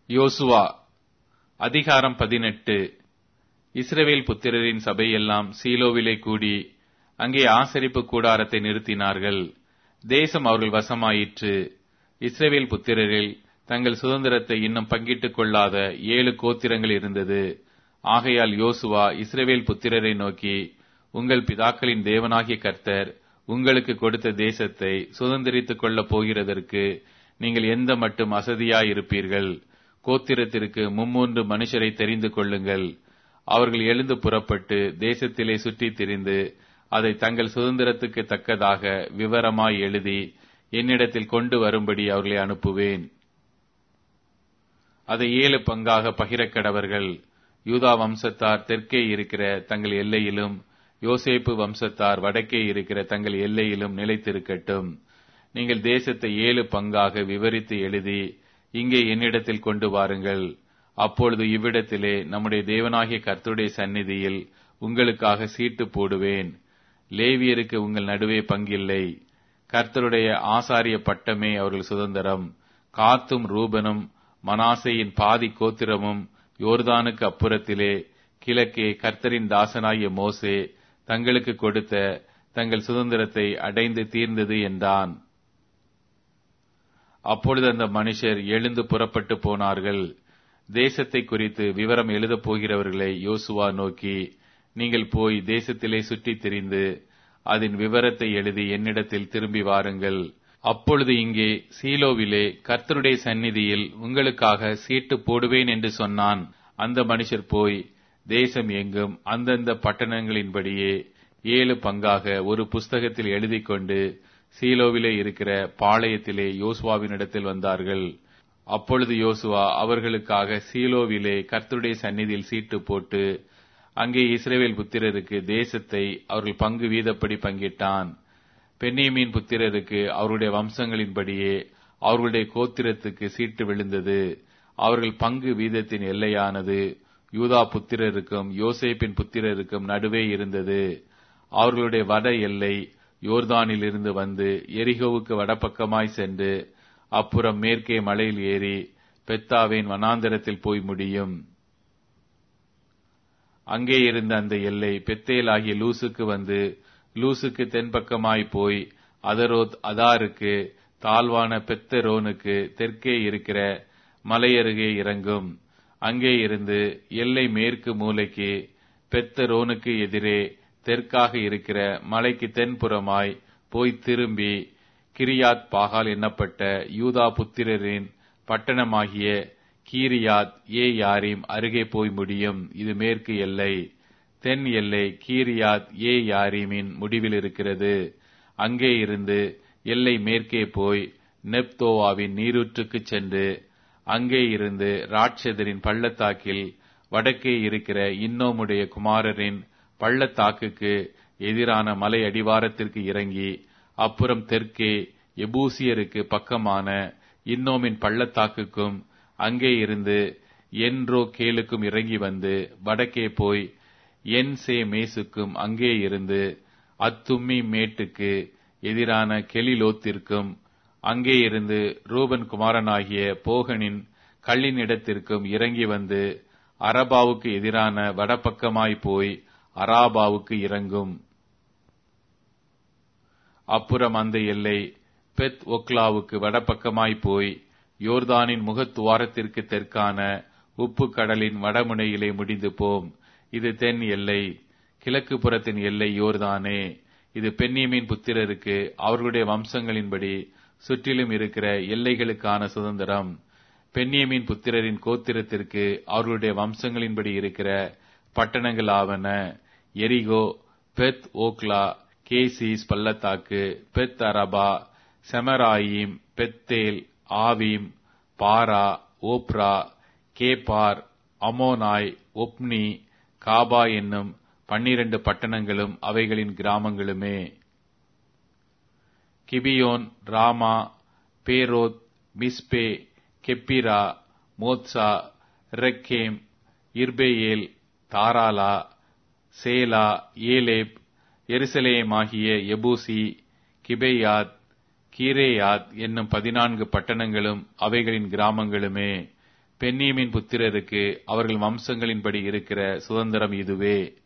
யோசுவா அதிகாரம் 18. இஸ்ரவேல் புத்திரரின் சபையெல்லாம் சீலோவிலே கூடி அங்கே ஆசரிப்பு கூடாரத்தை நிறுத்தினார்கள். தேசம் அவர்கள் வசமாயிற்று. இஸ்ரவேல் புத்திரரில் தங்கள் சுதந்திரத்தை இன்னும் பங்கிட்டுக் கொள்ளாத 7 கோத்திரங்கள் இருந்தது. ஆகையால் யோசுவா இஸ்ரவேல் புத்திரரை நோக்கி, உங்கள் பிதாக்களின் தேவனாகிய கர்த்தர் உங்களுக்கு கொடுத்த தேசத்தை சுதந்திரித்துக் கொள்ளப் போகிறதற்கு நீங்கள் எந்த மட்டும் அசதியாயிருப்பீர்கள்? கோத்திரத்திற்கு 300 மனுஷரை தெரிந்து கொள்ளுங்கள். அவர்கள் எழுந்து புறப்பட்டு தேசத்திலே சுற்றித் திரிந்து அதை தங்கள் சுதந்திரத்துக்கு தக்கதாக விவரமாய் எழுதி என்னிடத்தில் கொண்டு வரும்படி அவர்களை அனுப்புவேன். அதை 7 பங்காக பகிரக்கடவர்கள். யூதா வம்சத்தார் தெற்கே இருக்கிற தங்கள் எல்லையிலும், யோசேப்பு வம்சத்தார் வடக்கே இருக்கிற தங்கள் எல்லையிலும் நிலைத்திருக்கட்டும். நீங்கள் தேசத்தை 7 பங்காக விவரித்து எழுதி இங்கே என்னிடத்தில் கொண்டு வாருங்கள். அப்பொழுது இவ்விடத்திலே நம்முடைய தேவனாகிய கர்த்தருடைய சந்நிதியில் உங்களுக்காக சீட்டு போடுவேன். லேவியருக்கு உங்கள் நடுவே பங்கில்லை. கர்த்தருடைய ஆசாரிய பட்டமே அவர்கள் சுதந்திரம். காத்தும் ரூபனும் மனாசேயின் பாதி கோத்திரமும் யோர்தானுக்கு அப்புறத்திலே கிழக்கே கர்த்தரின் தாசனாகிய மோசே தங்களுக்கு கொடுத்த தங்கள் சுதந்திரத்தை அடைந்து தீர்ந்தது என்றான். அப்பொழுது அந்த மனுஷர் எழுந்து புறப்பட்டு போனார்கள். தேசத்தை குறித்து விவரம் எழுதப் போகிறவர்களை யோசுவா நோக்கி, நீங்கள் போய் தேசத்திலே சுற்றித் திரிந்து அதன் விவரத்தை எழுதி என்னிடத்தில் திரும்பி வாருங்கள். அப்பொழுது இங்கே சீலோவிலே கர்த்தருடைய சந்நிதியில் உங்களுக்காக சீட்டு போடுவேன் என்று சொன்னான். அந்த மனுஷர் போய் தேசம் எங்கும் அந்தந்த பட்டணங்களின்படியே 7 பங்காக ஒரு புஸ்தகத்தில் எழுதி கொண்டு சீலோவிலே இருக்கிற பாளையத்திலே யோசுவாவினிடத்தில் வந்தார்கள். அப்பொழுது யோசுவா அவர்களுக்காக சீலோவிலே கர்த்தருடைய சந்நிதியில் சீட்டு போட்டு அங்கே இஸ்ரவேல் புத்திரருக்கு தேசத்தை அவர்கள் பங்கு வீதப்படி பங்கிட்டான். பென்யமீன் புத்திரருக்கு அவருடைய வம்சங்களின்படியே அவர்களுடைய கோத்திரத்துக்கு சீட்டு விழுந்தது. அவர்கள் பங்கு வீதத்தின் எல்லையானது யூதா புத்திரருக்கும் யோசேப்பின் புத்திரருக்கும் நடுவே இருந்தது. அவர்களுடைய வட எல்லை யோர்தானிலிருந்து வந்து எரிகோவுக்கு வடபக்கமாய் சென்று அப்புறம் மேற்கே மலையில் ஏறி பெத்தாவின் வனாந்தரத்தில் போய் முடியும். அங்கே இருந்த அந்த எல்லை பெத்தேல் ஆகிய லூசுக்கு வந்து லூசுக்கு தென்பக்கமாய் போய் அதரோத் அதாருக்கு தாழ்வான பெத்தரோனுக்கு தெற்கே இருக்கிற மலையருகே இறங்கும். அங்கே இருந்து எல்லை மேற்கு மூலைக்கு பெத்தரோனுக்கு எதிரே தெற்காக இருக்கிற மலைக்கு தென்புறமாய் போய் திரும்பி கிரியாத் பாகால் என்னப்பட்ட யூதா புத்திரரின் பட்டணமாகிய கீரியாத் ஏ யாரீம் அருகே போய் முடியும். இது மேற்கு எல்லை. தென் எல்லை கீரியாத் ஏ யாரீமின் முடிவில் இருக்கிறது. அங்கே இருந்து எல்லை மேற்கே போய் நெப்தோவாவின் நீரூற்றுக்கு சென்று அங்கே இருந்து ராட்சதரின் பள்ளத்தாக்கில் வடக்கே இருக்கிற இன்னோமுடைய குமாரரின் பள்ளத்தாக்குக்கு எதிரான மலை அடிவாரத்திற்கு இறங்கி அப்புறம் தெற்கே எபூசியருக்கு பக்கமான இன்னோமின் பள்ளத்தாக்குக்கும் அங்கே இருந்து என்ரோ கேலுக்கும் இறங்கி வந்து வடக்கே போய் என் சே மேசுக்கும் அங்கே இருந்து அத்தும்மி மேட்டுக்கு எதிரான கெலிலோத்திற்கும் அங்கே இருந்து ரூபன் குமாரனாகிய போகனின் கல்லின் இடத்திற்கும் இறங்கி வந்து அரபாவுக்கு எதிரான வடபக்கமாய் போய் அராபாவுக்கு இறங்கும். அப்புறம் அந்த எல்லை பெத் ஒக்லாவுக்கு வடபக்கமாய் போய் யோர்தானின் முகத்துவாரத்திற்கு தெற்கான உப்பு கடலின் வடமுனையிலே முடிந்து போம். இது தென் எல்லை. கிழக்கு புறத்தின் எல்லை யோர்தானே. இது பென்யமீன் புத்திரருக்கு அவர்களுடைய வம்சங்களின்படி சுற்றிலும் இருக்கிற எல்லைகளுக்கான சுதந்திரம். பென்யமீன் புத்திரரின் கோத்திரத்திற்கு அவர்களுடைய வம்சங்களின்படி இருக்கிற பட்டணங்கள் ஆவன: எரிகோ, பெத் ஓக்லா, கேசிஸ் பள்ளத்தாக்கு, Beth Arabah, Zemaraim, Bethel, Avim, Parah, Ophrah, Chephar, Ammonai, Ophni, Gaba என்னும் 12 பட்டணங்களும் அவைகளின் கிராமங்களுமே. Gibeon, Ramah, Beeroth, Mizpeh, Chephirah, Mozah, Rekem, Irpeel, Taralah, Zelah, Eleph, எருசலேமாகிய எபூசி, கிபேயாத், கீரேயாத் என்னும் 14 பட்டணங்களும் அவைகளின் கிராமங்களுமே. பென்னியமின் புத்திரருக்கு அவர்கள் வம்சங்களின்படி இருக்கிற சுதந்திரம் இதுவே.